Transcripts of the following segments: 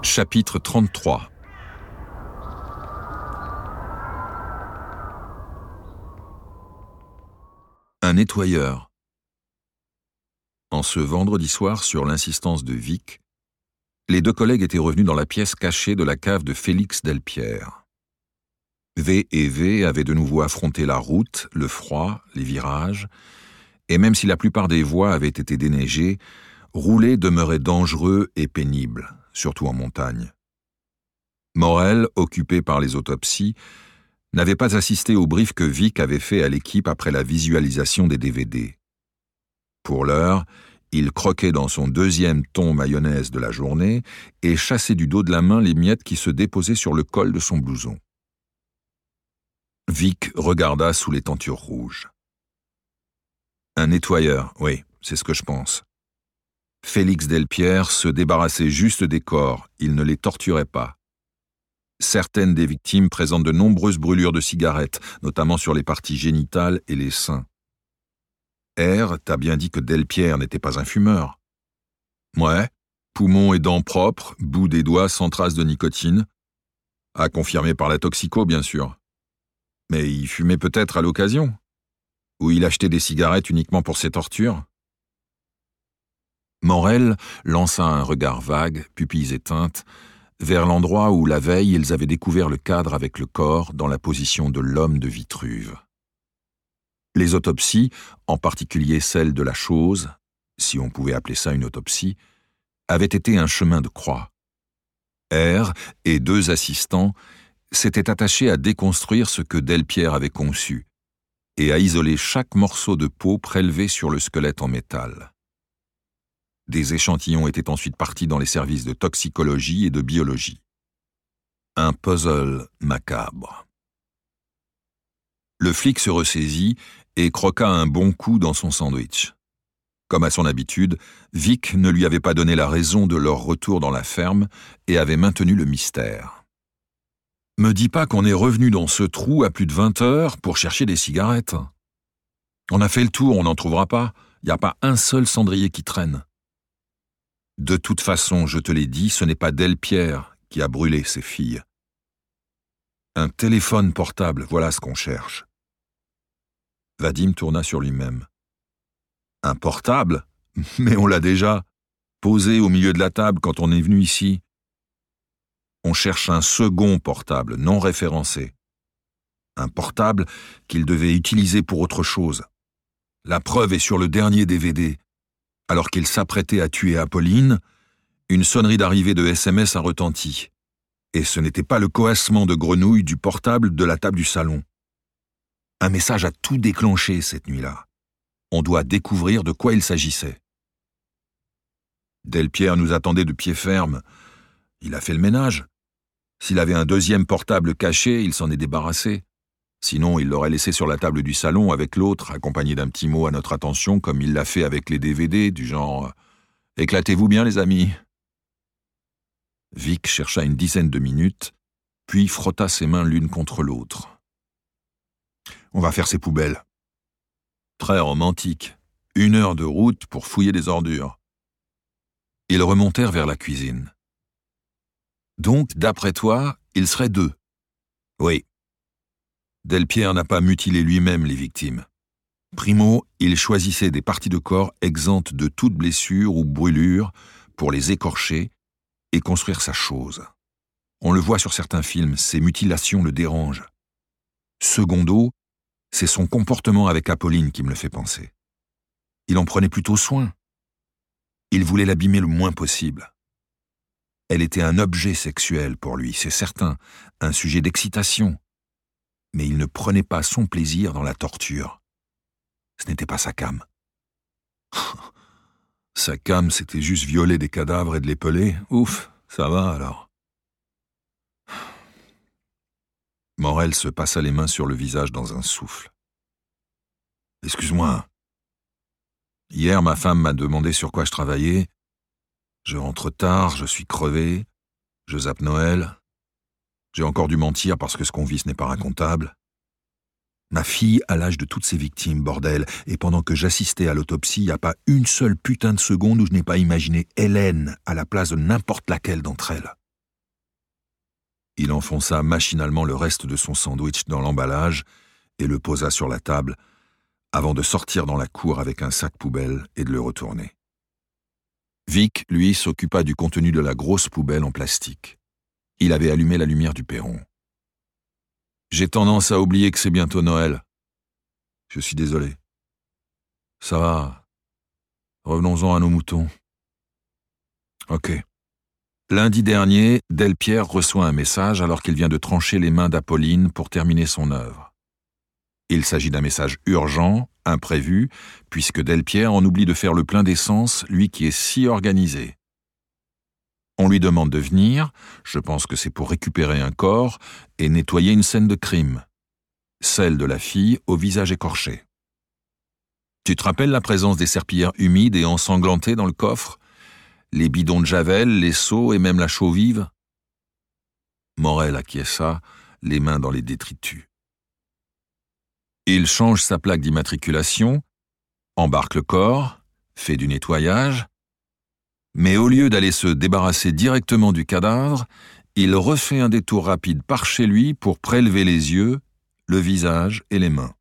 Chapitre 33. Un nettoyeur. En ce vendredi soir, sur l'insistance de Vic, les deux collègues étaient revenus dans la pièce cachée de la cave de Félix Delpierre. V et V avaient de nouveau affronté la route, le froid, les virages, et même si la plupart des voies avaient été déneigées, rouler demeurait dangereux et pénible, surtout en montagne. Morel, occupé par les autopsies, n'avait pas assisté au brief que Vic avait fait à l'équipe après la visualisation des DVD. Pour l'heure, il croquait dans son deuxième thon mayonnaise de la journée et chassait du dos de la main les miettes qui se déposaient sur le col de son blouson. Vic regarda sous les tentures rouges. Un nettoyeur, oui, c'est ce que je pense. Félix Delpierre se débarrassait juste des corps, il ne les torturait pas. Certaines des victimes présentent de nombreuses brûlures de cigarettes, notamment sur les parties génitales et les seins. R, t'as bien dit que Delpierre n'était pas un fumeur. Ouais, poumons et dents propres, bout des doigts sans trace de nicotine. À confirmer par la toxico, bien sûr. Mais il fumait peut-être à l'occasion. Ou il achetait des cigarettes uniquement pour ses tortures. Morel lança un regard vague, pupilles éteintes, vers l'endroit où la veille ils avaient découvert le cadre avec le corps dans la position de l'homme de Vitruve. Les autopsies, en particulier celle de la chose, si on pouvait appeler ça une autopsie, avaient été un chemin de croix. R et deux assistants s'étaient attachés à déconstruire ce que Delpierre avait conçu et à isoler chaque morceau de peau prélevé sur le squelette en métal. Des échantillons étaient ensuite partis dans les services de toxicologie et de biologie. Un puzzle macabre. Le flic se ressaisit et croqua un bon coup dans son sandwich. Comme à son habitude, Vic ne lui avait pas donné la raison de leur retour dans la ferme et avait maintenu le mystère. « Me dis pas qu'on est revenu dans ce trou à plus de 20 heures pour chercher des cigarettes. On a fait le tour, on n'en trouvera pas. Il n'y a pas un seul cendrier qui traîne. » De toute façon, je te l'ai dit, ce n'est pas Delpierre qui a brûlé ses filles. Un téléphone portable, voilà ce qu'on cherche. Vadim tourna sur lui-même. Un portable ? Mais on l'a déjà, posé au milieu de la table quand on est venu ici. On cherche un second portable, non référencé. Un portable qu'il devait utiliser pour autre chose. La preuve est sur le dernier DVD. Alors qu'il s'apprêtait à tuer Apolline, une sonnerie d'arrivée de SMS a retenti. Et ce n'était pas le coassement de grenouilles du portable de la table du salon. Un message a tout déclenché cette nuit-là. On doit découvrir de quoi il s'agissait. Delpierre nous attendait de pied ferme. Il a fait le ménage. S'il avait un deuxième portable caché, il s'en est débarrassé. Sinon, il l'aurait laissé sur la table du salon avec l'autre, accompagné d'un petit mot à notre attention, comme il l'a fait avec les DVD, du genre « Éclatez-vous bien, les amis !» Vic chercha une dizaine de minutes, puis frotta ses mains l'une contre l'autre. « On va faire ces poubelles. » Très romantique. 1 heure de route pour fouiller des ordures. Ils remontèrent vers la cuisine. « Donc, d'après toi, il serait 2 ?» ?»« Oui. » Delpierre n'a pas mutilé lui-même les victimes. Primo, il choisissait des parties de corps exemptes de toute blessure ou brûlure pour les écorcher et construire sa chose. On le voit sur certains films, ces mutilations le dérangent. Secondo, c'est son comportement avec Apolline qui me le fait penser. Il en prenait plutôt soin. Il voulait l'abîmer le moins possible. Elle était un objet sexuel pour lui, c'est certain, un sujet d'excitation. Mais il ne prenait pas son plaisir dans la torture. Ce n'était pas sa came. Sa came, c'était juste violer des cadavres et de les peler. Ouf, ça va alors. Morel se passa les mains sur le visage dans un souffle. Excuse-moi. Hier, ma femme m'a demandé sur quoi je travaillais. Je rentre tard, je suis crevé, je zappe Noël. J'ai encore dû mentir parce que ce qu'on vit, ce n'est pas racontable. Ma fille a l'âge de toutes ces victimes, bordel, et pendant que j'assistais à l'autopsie, il n'y a pas une seule putain de seconde où je n'ai pas imaginé Hélène à la place de n'importe laquelle d'entre elles. Il enfonça machinalement le reste de son sandwich dans l'emballage et le posa sur la table, avant de sortir dans la cour avec un sac poubelle et de le retourner. Vic, lui, s'occupa du contenu de la grosse poubelle en plastique. Il avait allumé la lumière du perron. « J'ai tendance à oublier que c'est bientôt Noël. Je suis désolé. Ça va. Revenons-en à nos moutons. » Ok. Lundi dernier, Delpierre reçoit un message alors qu'il vient de trancher les mains d'Apolline pour terminer son œuvre. Il s'agit d'un message urgent, imprévu, puisque Delpierre en oublie de faire le plein d'essence, lui qui est si organisé. On lui demande de venir, je pense que c'est pour récupérer un corps et nettoyer une scène de crime. Celle de la fille au visage écorché. Tu te rappelles la présence des serpillères humides et ensanglantées dans le coffre? Les bidons de javel, les seaux et même la chaux vive? Morel acquiesça, les mains dans les détritus. Il change sa plaque d'immatriculation, embarque le corps, fait du nettoyage, mais au lieu d'aller se débarrasser directement du cadavre, il refait un détour rapide par chez lui pour prélever les yeux, le visage et les mains.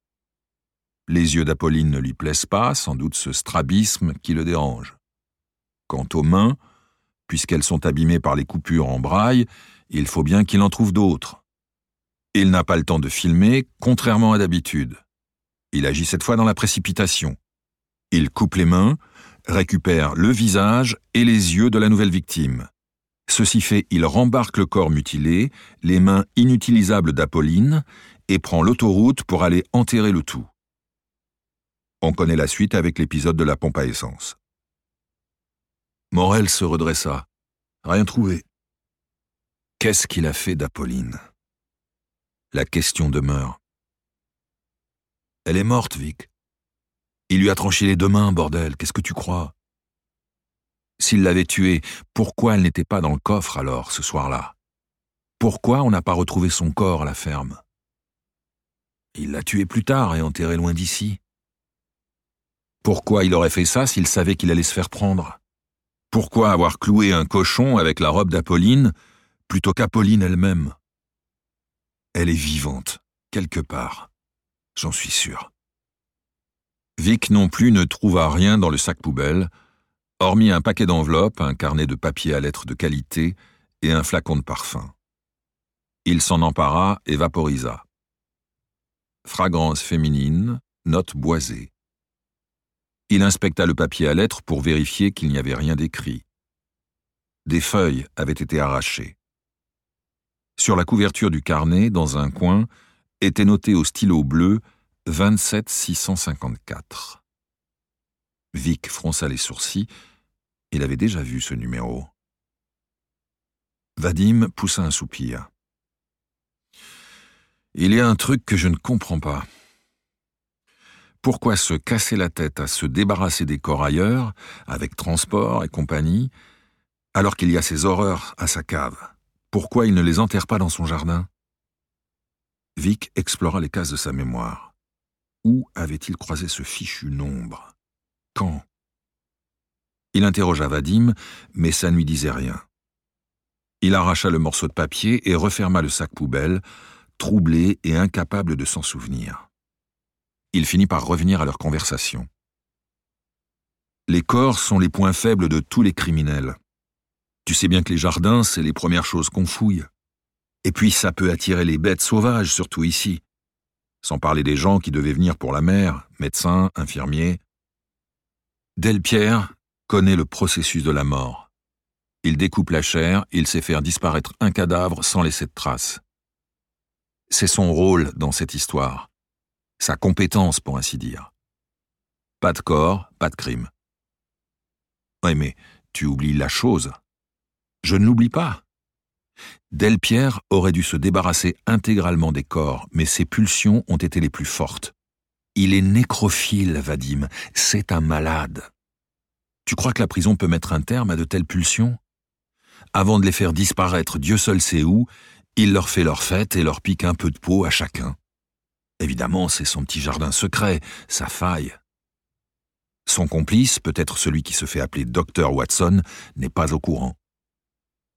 Les yeux d'Apolline ne lui plaisent pas, sans doute ce strabisme qui le dérange. Quant aux mains, puisqu'elles sont abîmées par les coupures en braille, il faut bien qu'il en trouve d'autres. Il n'a pas le temps de filmer, contrairement à d'habitude. Il agit cette fois dans la précipitation. Il coupe les mains, récupère le visage et les yeux de la nouvelle victime. Ceci fait, il rembarque le corps mutilé, les mains inutilisables d'Apolline, et prend l'autoroute pour aller enterrer le tout. On connaît la suite avec l'épisode de la pompe à essence. Morel se redressa. Rien trouvé. Qu'est-ce qu'il a fait d'Apolline? La question demeure. Elle est morte, Vic. Il lui a tranché les 2 mains, bordel, qu'est-ce que tu crois? S'il l'avait tuée, pourquoi elle n'était pas dans le coffre alors, ce soir-là? Pourquoi on n'a pas retrouvé son corps à la ferme? Il l'a tuée plus tard et enterrée loin d'ici. Pourquoi il aurait fait ça s'il savait qu'il allait se faire prendre? Pourquoi avoir cloué un cochon avec la robe d'Apolline plutôt qu'Apolline elle-même? Elle est vivante, quelque part, j'en suis sûr. Vic non plus ne trouva rien dans le sac poubelle, hormis un paquet d'enveloppes, un carnet de papier à lettres de qualité et un flacon de parfum. Il s'en empara et vaporisa. Fragrance féminine, note boisée. Il inspecta le papier à lettres pour vérifier qu'il n'y avait rien d'écrit. Des feuilles avaient été arrachées. Sur la couverture du carnet, dans un coin, était noté au stylo bleu 27 654. Vic fronça les sourcils. Il avait déjà vu ce numéro. Vadim poussa un soupir. Il y a un truc que je ne comprends pas. Pourquoi se casser la tête à se débarrasser des corps ailleurs, avec transport et compagnie, alors qu'il y a ces horreurs à sa cave? Pourquoi il ne les enterre pas dans son jardin? Vic explora les cases de sa mémoire. Où avait-il croisé ce fichu nombre? Quand? Il interrogea Vadim, mais ça ne lui disait rien. Il arracha le morceau de papier et referma le sac poubelle, troublé et incapable de s'en souvenir. Il finit par revenir à leur conversation. Les corps sont les points faibles de tous les criminels. Tu sais bien que les jardins, c'est les premières choses qu'on fouille. Et puis ça peut attirer les bêtes sauvages, surtout ici. Sans parler des gens qui devaient venir pour la mer, médecins, infirmiers. Delpierre connaît le processus de la mort. Il découpe la chair, il sait faire disparaître un cadavre sans laisser de traces. C'est son rôle dans cette histoire. Sa compétence, pour ainsi dire. Pas de corps, pas de crime. Oui, mais tu oublies la chose. Je ne l'oublie pas. Delpierre aurait dû se débarrasser intégralement des corps, mais ses pulsions ont été les plus fortes. Il est nécrophile, Vadim, c'est un malade. Tu crois que la prison peut mettre un terme à de telles pulsions? Avant de les faire disparaître, Dieu seul sait où, il leur fait leur fête et leur pique un peu de peau à chacun. Évidemment, c'est son petit jardin secret, sa faille. Son complice, peut-être celui qui se fait appeler Dr. Watson, n'est pas au courant.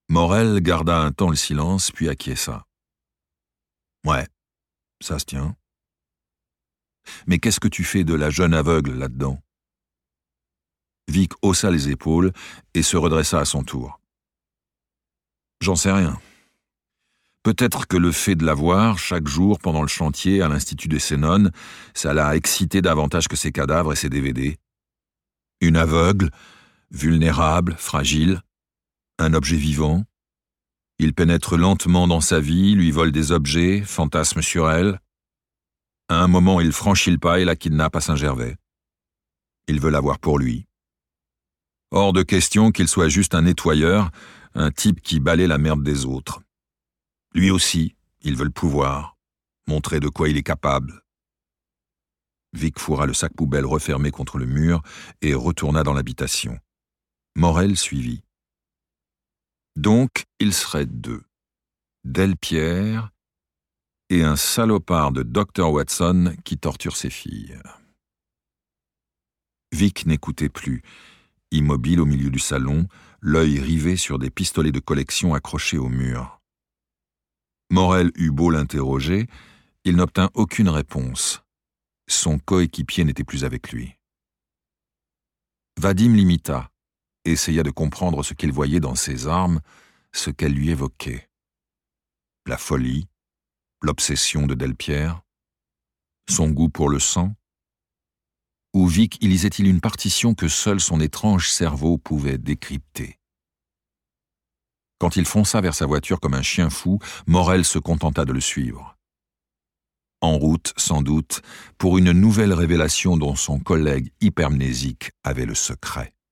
Morel garda un temps le silence, puis acquiesça. « Ouais, ça se tient. Mais qu'est-ce que tu fais de la jeune aveugle là-dedans ?» Vic haussa les épaules et se redressa à son tour. « J'en sais rien. Peut-être que le fait de la voir chaque jour pendant le chantier à l'Institut des Sénones, ça l'a excité davantage que ses cadavres et ses DVD. Une aveugle, vulnérable, fragile, un objet vivant. Il pénètre lentement dans sa vie, lui vole des objets, fantasme sur elle. À un moment, il franchit le pas et la kidnappe à Saint-Gervais. Il veut l'avoir pour lui. Hors de question qu'il soit juste un nettoyeur, un type qui balaie la merde des autres. Lui aussi, il veut le pouvoir, montrer de quoi il est capable. » Vic fourra le sac poubelle refermé contre le mur et retourna dans l'habitation. Morel suivit. Donc, il serait deux. Delpierre et un salopard de Dr. Watson qui torture ses filles. Vic n'écoutait plus, immobile au milieu du salon, l'œil rivé sur des pistolets de collection accrochés au mur. Morel eut beau l'interroger, il n'obtint aucune réponse. Son coéquipier n'était plus avec lui. Vadim l'imita, essaya de comprendre ce qu'il voyait dans ses armes, ce qu'elles lui évoquaient. La folie, l'obsession de Delpierre, son goût pour le sang. Ou Vic y lisait-il une partition que seul son étrange cerveau pouvait décrypter? Quand il fonça vers sa voiture comme un chien fou, Morel se contenta de le suivre. En route, sans doute, pour une nouvelle révélation dont son collègue hypermnésique avait le secret.